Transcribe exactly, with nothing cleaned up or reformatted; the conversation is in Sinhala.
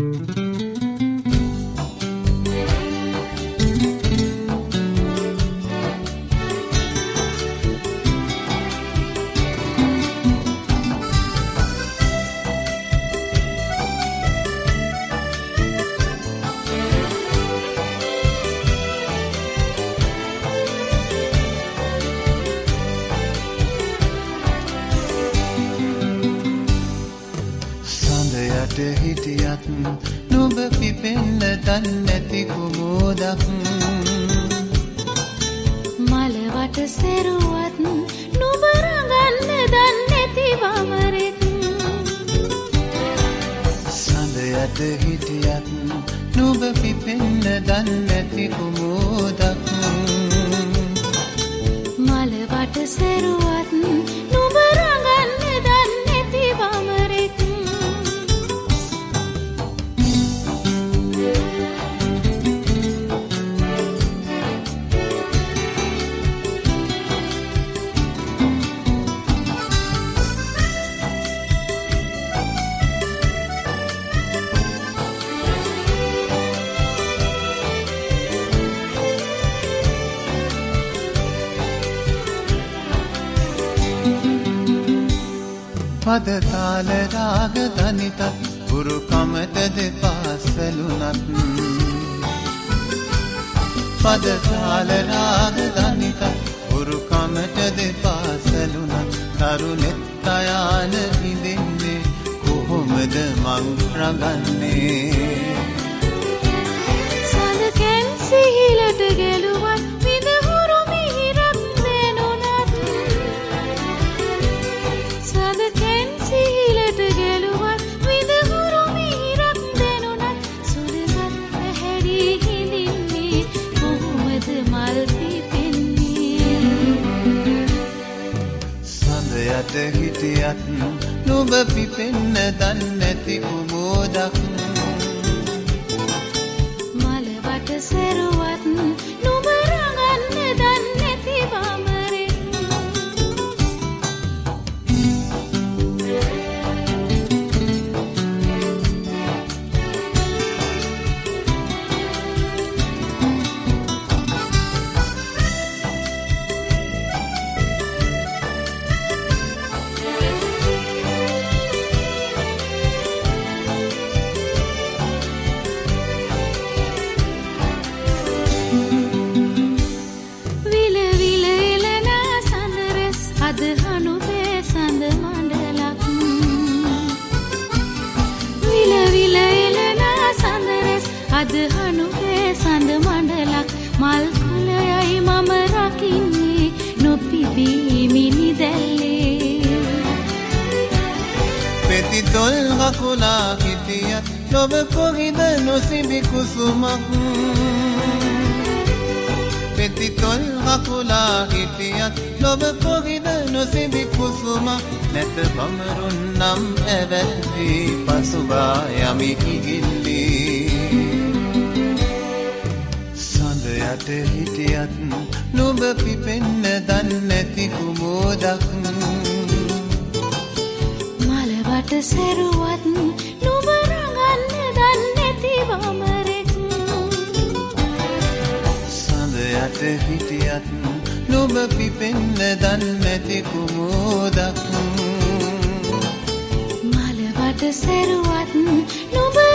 හිටියත් නුඹ පිපෙන්න දන්නැති කුමෝදක් මලවට සෙරුවත් නුඹ රඟන්න දන්නැති වමරෙක් සඳයට හිටියත් නුඹ පිපෙන්න දන්නැති කුමෝදක් මලවට සෙරුවත් නුඹ රඟන්න දන්නැති වමරෙක් පද තාල රාග තනිතත් ගුරු කමට දෙපාසලුනත් පද තාල රාග තනිතත් ගුරු කමට දෙපාසලුනත් තරුණෙත් අයාන විඳින්නේ කොහොමද මං රඟන්නේ සලකෙන් සිහිලට ගෙලුවත් විඳහුරු මිහිරක් දෙනුනත් සලකෙන් සිහිලට ගෙලුවත් විඳහුරු මිහිරක් දෙනුනත් සුළඟත් පැහැදී හිඳින්නේ කොහොමද මල් පිපෙන්නේ සඳයට හිටියත් නුඹ පිපෙන්න දන්නැති කුමෝදක් මලවට සෙරුවත් නුඹ රඟන්න දන්නැති වමරෙක් අදහනුවේ සඳ මණ්ඩලක් මල් කුලයයි මම රකින්නේ නොපිපී මිනිදැල්ලේ පෙති තොල් හකුලා හිටියත් නොබ කොහිද නොසිබි කුසුමක් පෙති තොල් හකුලා හිටියත් නොබ කොහිද නොසිබි කුසුමක් නැත බමරුන් නම් ඇවැල්වී පසුබා යමි ඉගිල්ලී යට හිටියත් නුඹ පිපෙන්න දන්නැති කුමෝදක් මලවට සෙරුවත් නුඹ රඟන්න දන්නැති වමරෙක් සඳයට හිටියත් නුඹ පිපෙන්න දන්නැති කුමෝදක් මලවට සෙරුවත් නුඹ